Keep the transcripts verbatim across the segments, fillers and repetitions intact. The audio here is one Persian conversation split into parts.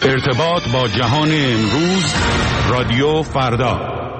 ارتباط با جهان امروز، رادیو فردا.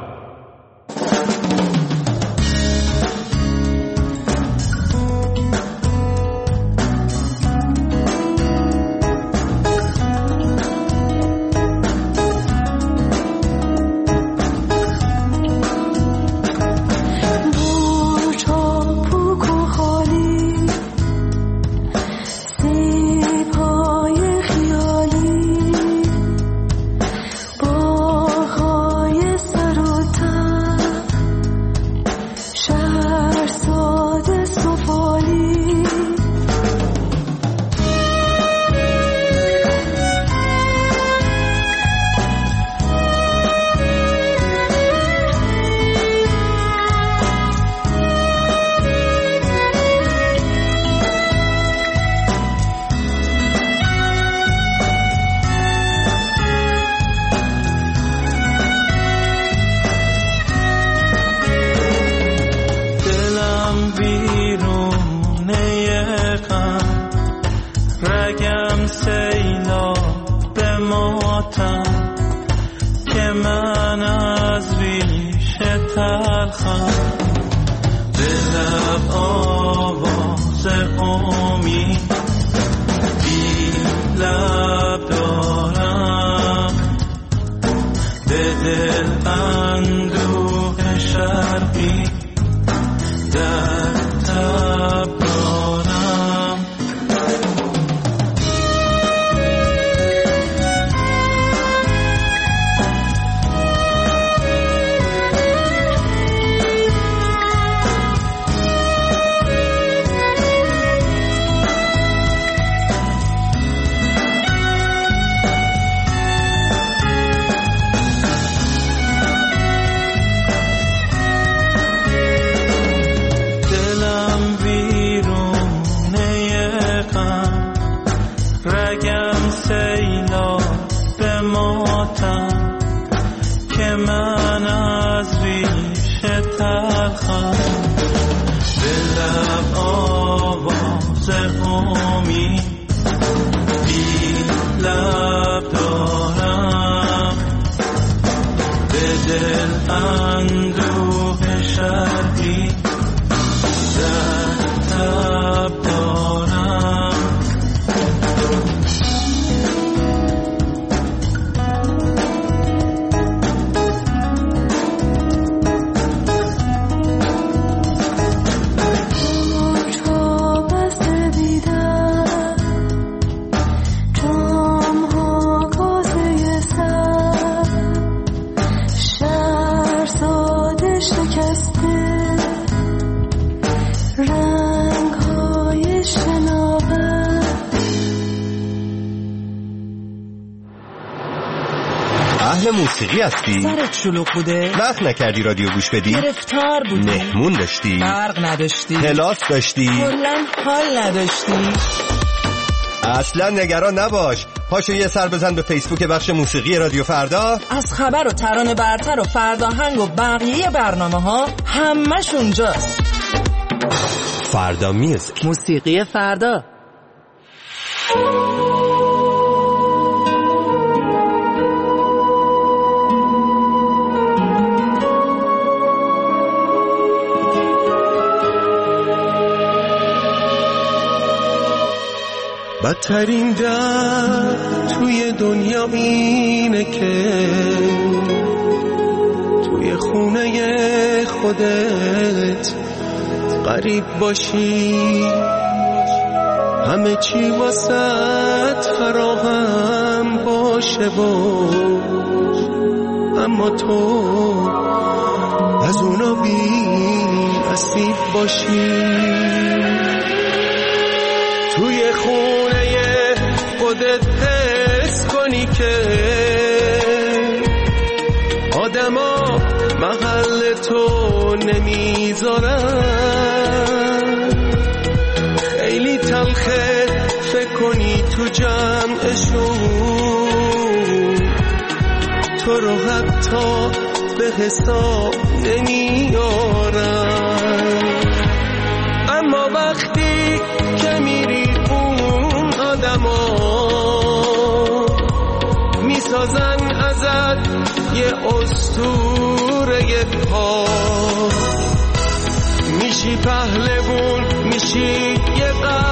موسیقی هستی؟ سرت شلوغ بوده؟ وقت نکردی رادیو گوش بدی؟ گرفتار بودی؟ مهمون داشتی؟ برق نداشتی؟ کلاس داشتی؟ کلاً حال نداشتی؟ اصلا نگران نباش، پاشو یه سر بزن به فیسبوک بخش موسیقی رادیو فردا. از خبر و ترانه برتر و فرداهنگ و بقیه برنامه ها همش اونجاست. فردا میوزیک، موسیقی فردا. بدترین درد توی دنیا اینه که توی خونه خودت غریب باشی، همه چی واسط فراهم باشه و اما تو از اونا بی نصیب باشی. توی خونه خودت حس کنی که آدما محل تو نمیذارن، خیلی تلخه فکر کنی تو جمعشون تو رو حتی به حساب نمیارن. اما وقتی که میری اون آدما یه اسطوره پاک، میشی پهلوون، میشی یه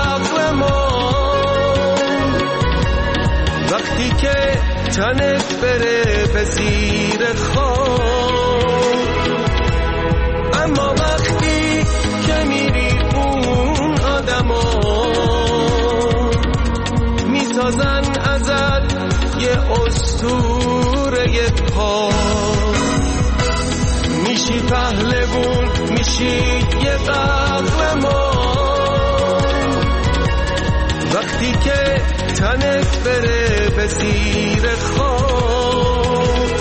قهرمان وقتی که تنت بره به زیر خاک. اما وقتی که میری اون آدما میسازن ازت یه اسطوره پاک، میشی پهلوون، میشی یه قهرمان وقتی که تنت بره به زیر خاک.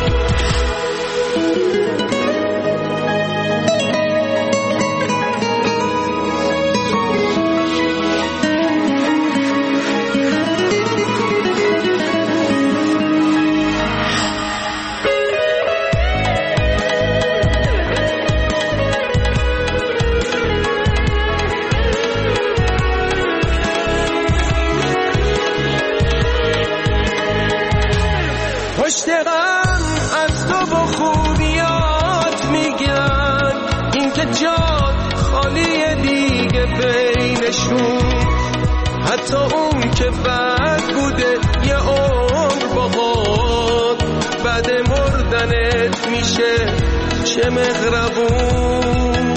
پشت غم از تو با خوبیات میگن، این که جات خالی دیگه بینشون، حتی اون که بد بوده یه عمر باهات بعد مردنت میشه چه مهربون.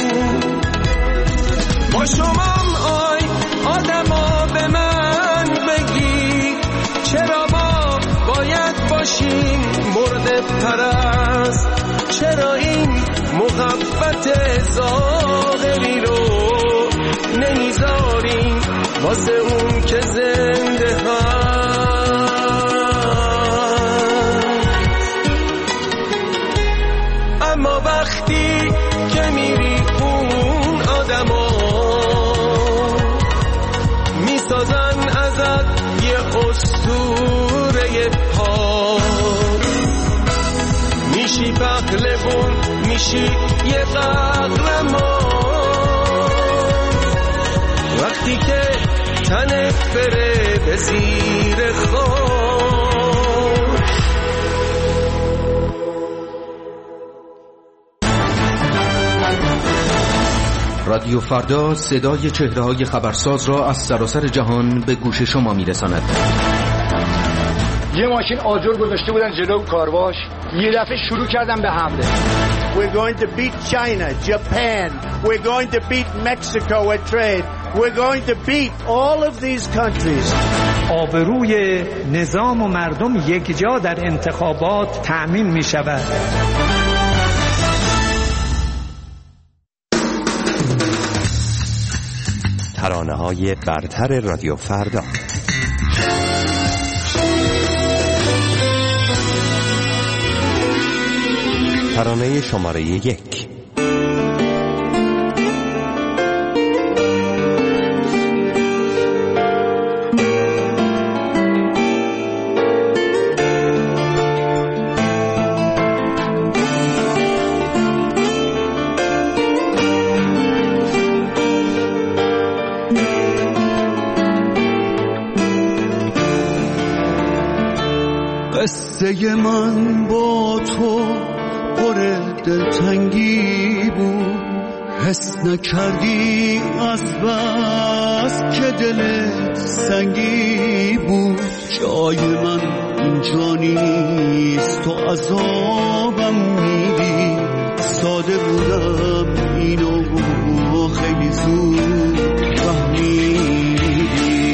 با شمام آی آدما به من بگی چرا ما باید باشیم مرد پرست، چرا این محبت ظاهری رو نمیذاریم واسه اون که زنده هست. اما وقتی که میری اون آدما میسازن ازت یه اسطوره پاک، میشی پهلوون، میشی یه قهرمان وقتی که تنت بره به زیر خاک. رادیو فردا صدای چهره‌های خبرساز را از سراسر جهان به گوش شما میرساند. یه ماشین آجر گذاشته بودن جلو کارواش، یه دفعه شروع کردن به حمله. We're going to beat China, Japan. We're going to beat Mexico at trade. We're going to beat all of these countries. آبروی نظام و مردم یک جا در انتخابات تأمین می شود. ترانه‌های برتر رادیو فردا. ترانه شماره یک. قصه من با تو پر دلتنگی بود، حس نکردی از بس که دلت سنگی بود. جای من اینجا نیست، تو عذابم میدی. ساده بودم اینو خیلی زود فهمیدی.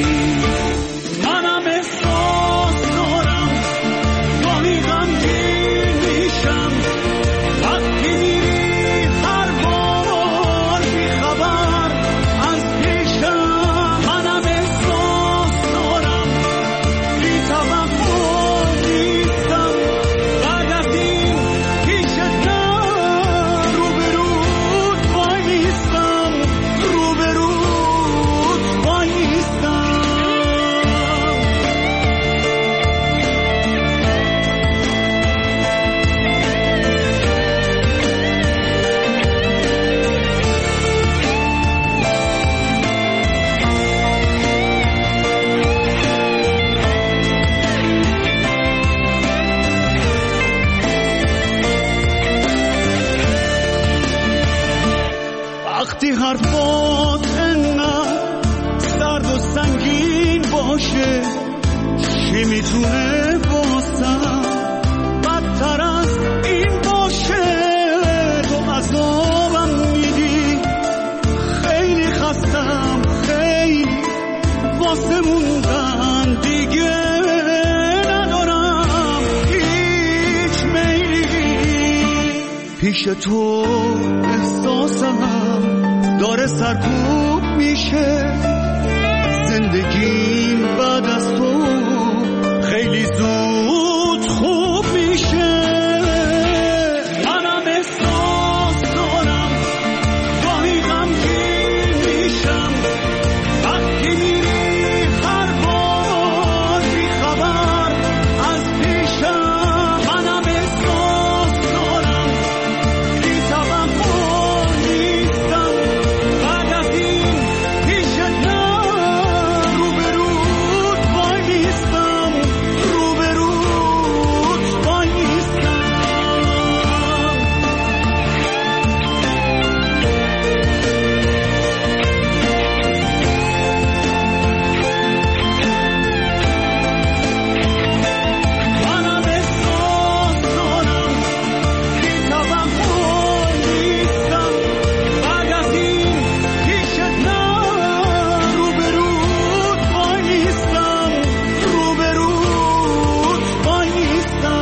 منم احساس دارم گاهی غمگین میشم وقتی میری هر بار بیخبر از پیشم. منم احساس دارم بی توقع نیستم بعد از این پیشتم روبرود وایستم روبرود چی میتونه واسم بدتر از این باشه؟ تو عذابم میدی، خیلی خستم، خیلی واسه موندن دیگه ندارم هیچ میلی. پیش تو احساسم داره سرکوب میشه، زندگیم بعد از تو خیلی زود خوب میشه. منم احساس دارم گاهی غمگین میشم وقتی میری هر بار بی خبر از پیشم. منم احساس دارم بی توقع نیستم بعد از این پیشت نه، روبروت وای نیستم، روبروت وای نیستم. منم احساس دارم بی توقع نیستم بعد از این پیشت نه، روبروت وای نیستم، روبروت وای نیستم.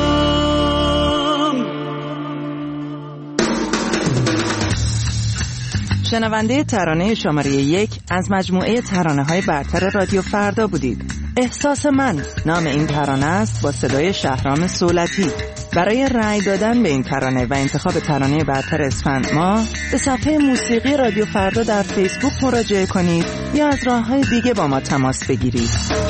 شنونده ترانه شماره یک از مجموعه ترانه‌های برتر رادیو فردا بودید. احساس من نام این ترانه است با صدای شهرام صولتی. برای رأی دادن به این ترانه و انتخاب ترانه برتر اسفند ماه به صفحه موسیقی رادیو فردا در فیسبوک مراجعه کنید یا از راه‌های دیگه با ما تماس بگیرید.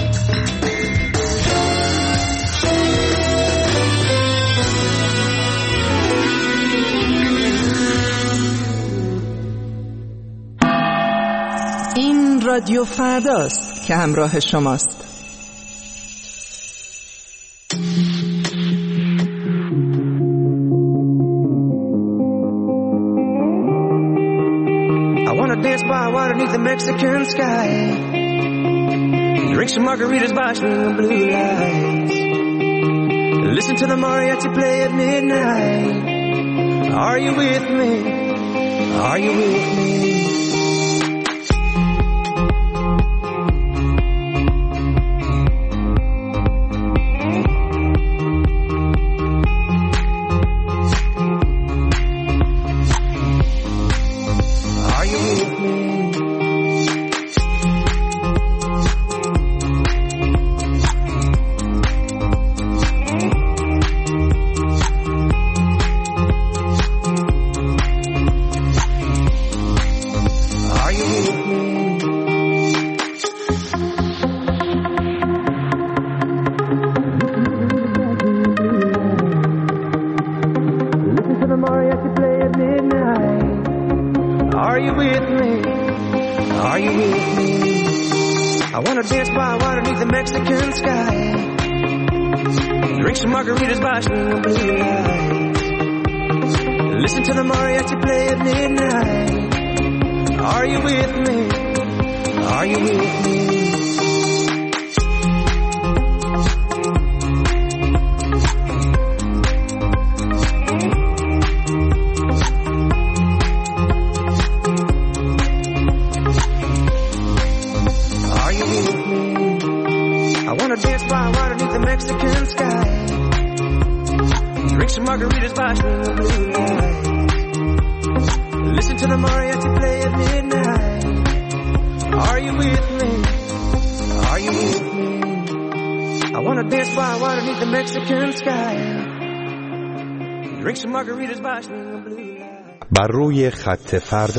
این رادیو فرداست که همراه شماست. I wanna dance by water beneath the Mexican sky, drink some margaritas by string of blue lights, listen to the mariachi play at midnight. Are you with me? Are you with me? بر روی خط فردا.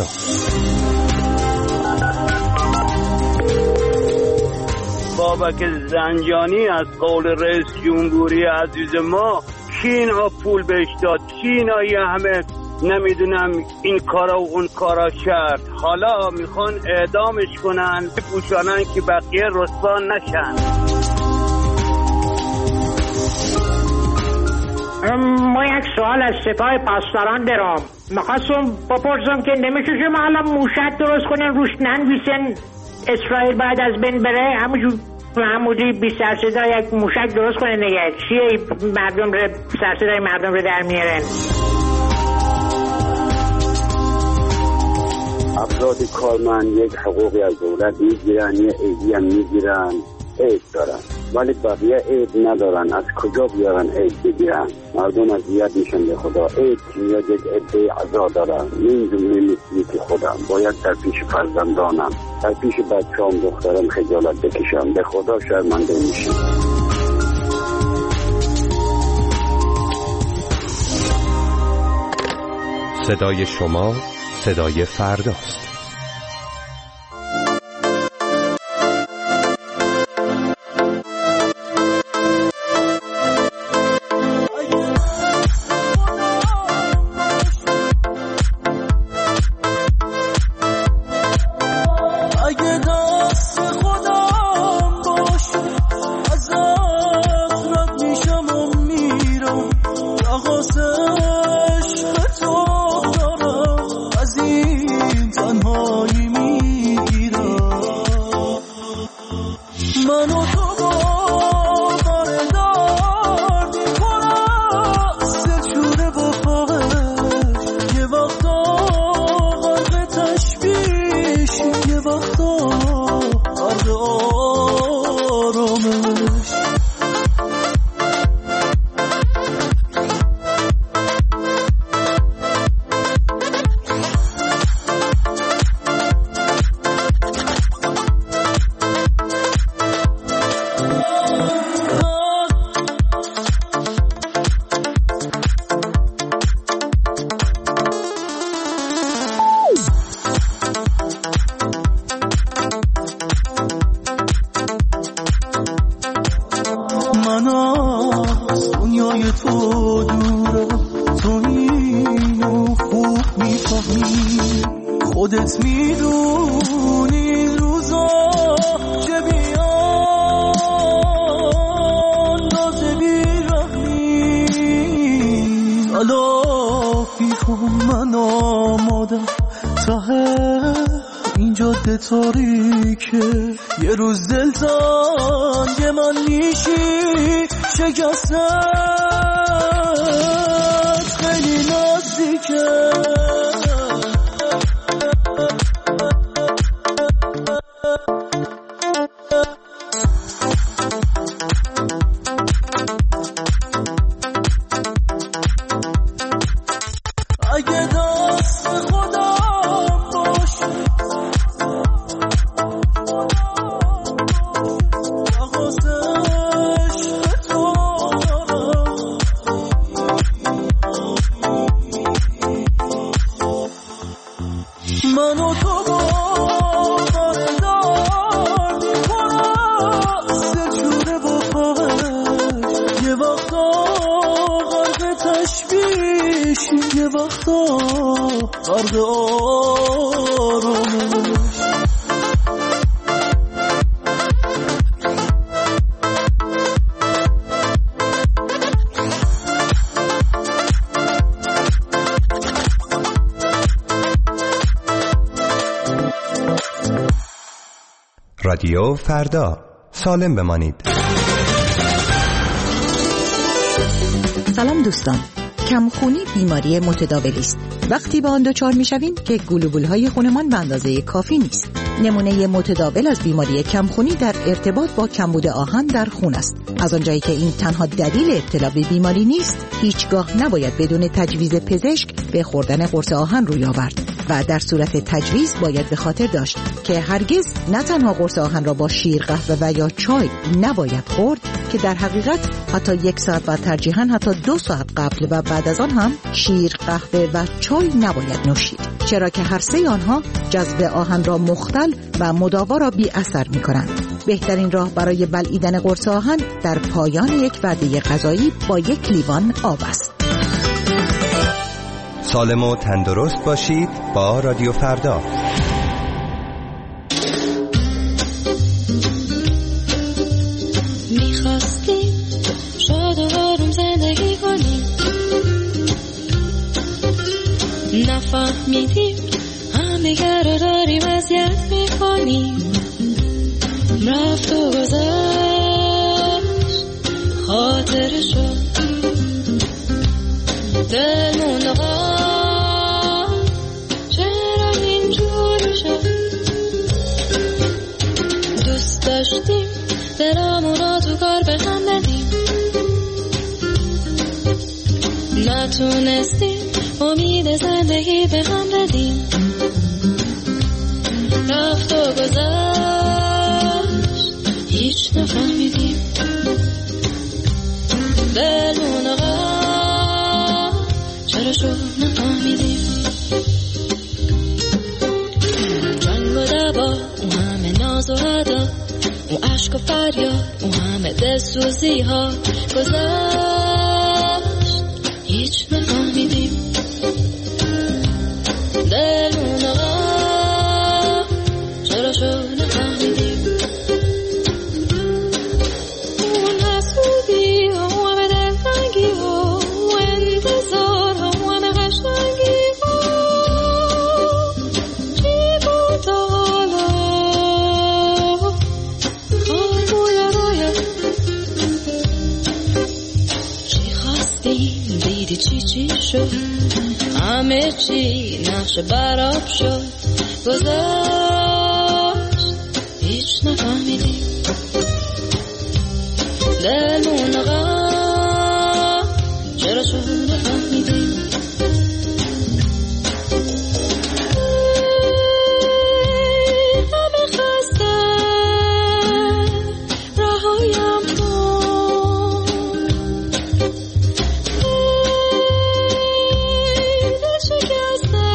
بابک زنجانی از قول رئیس جمهوری عزیز ما کی اینا پول بهش داد؟ کی اینا یه همه نمیدونم این کارا و اون کارا کرد؟ حالا میخوان اعدامش کنن بپوشانن که بقیه رسوا نشن. ما یک سوال از سپاه پاسداران دارم. میخواستم بپرسم که نمیشه شما الان موشک درست کنین روش ننویسن اسرائیل بعد از بین بره، همونجور محمودی بی سرصدا یک موشک درست کنه دیگه. چیه مردم رو سرصدای مردم رو در میارن؟ افراد کارمند یک حقوقی از دولت میگیرن، یه عیدی هم میگیرن، عید دارن، ولی بقیه عید ندارن. از کجا بیارن عید بگیرن؟ مردم اذیت میشن به خدا. عید که میاد یک عده عزا دارن، این جمله مثلی که خودم باید در پیش فرزندانم، در پیش بچه‌ام دخترم خجالت بکشم. به خدا شرمنده میشم. صدای شما صدای فرداست. تاریکه یه روز دلتنگ من میشی، شکستت خیلی نزدیکه. اگه دست خودم باشه رادیو فردا، سالم بمانید. سلام دوستان. کمخونی بیماری متداولی است. وقتی به آن دچار می‌شویم که گلوبول‌های خونمان به اندازه کافی نیست. نمونه متداول از بیماری کمخونی در ارتباط با کمبود آهن در خون است. از آنجایی که این تنها دلیل ابتلا به بیماری نیست، هیچگاه نباید بدون تجویز پزشک به خوردن قرص آهن روی آورد و در صورت تجویز باید به خاطر داشت که هرگز نه تنها قرص آهن را با شیر، قهوه و یا چای نباید خورد، که در حقیقت حتی یک ساعت و ترجیحاً حتی دو ساعت قبل و بعد از آن هم شیر، قهوه و چای نباید نوشید، چرا که هر سه آنها جذب آهن را مختل و مداوا را بی اثر می کنند. بهترین راه برای بلعیدن قرص آهن در پایان یک وعده غذایی با یک لیوان آب است. سالم و تندرست باشید با رادیو فردا. میخواستیم شاد و آروم زندگی کنیم، نفهمیدیم همدیگر رو داریم اذیت میکنیم. رفت و گذشت نتونستیم امید زندگی به هم بدیم. رفت و گذشت هیچ نفهمیدیم. دلمون غم چرا شد نفهمیدیم. جنگ و دبا اون همه ناز و ادا، اون عشق و فریاد، اون همه دلسوزی ها گذشت هیچ نفهمیدیم. دلمون غم چرا شد نفهمیدیم. اون حسودی ها، اون همه دلتنگی ها، اون انتظار ها، اون همه قشنگی ها، چی بود تا حالا؟ آی باید باید چی خواستیم دیدی چی چی شد، همه چی نقش براب شد گذشت هیچ نفهمیدیم. دلمون غم چرا شد نفهمیدیم. همه خسته رهایم کن، دل شکسته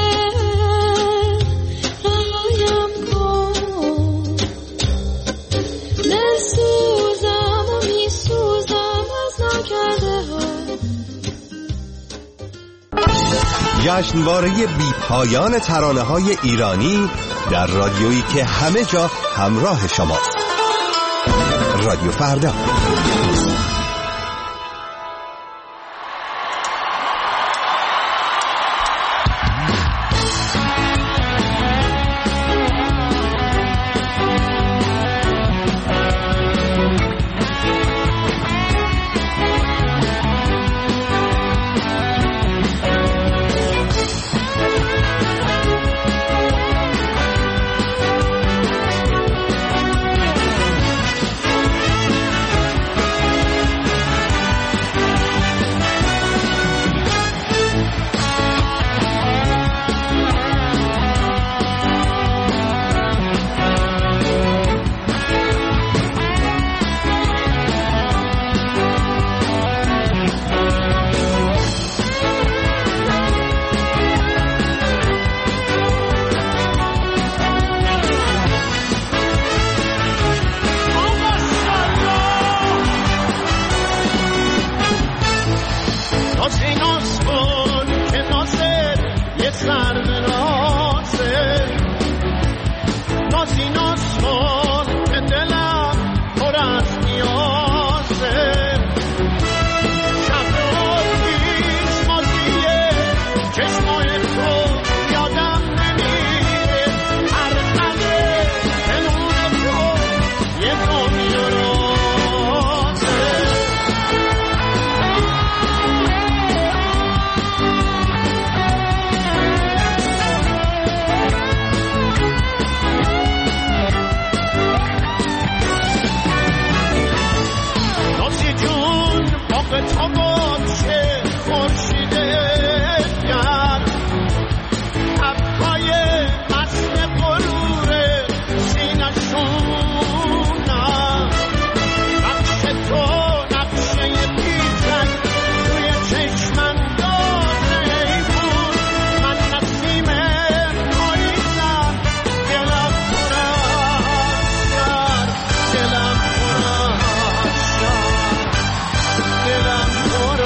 رهایم کن. دل سوزم و می سوزم از نکرده ها. جشنواره بی پایان ترانه های ایرانی در رادیویی که همه جا همراه شماست. رادیو فردا. دلم پر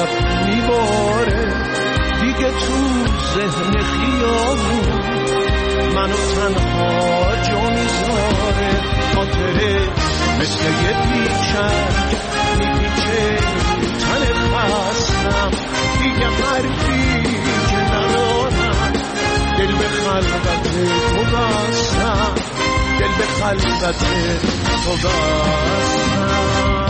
شب میباره دیگه تو ذهن خیابون منو تنها جا میذاره. خاطره مثل یه پیچک میپیچه تن خستم دیگه حرفی که ندارم دل به خلقت تو بستم دل به خلقت تو بستم.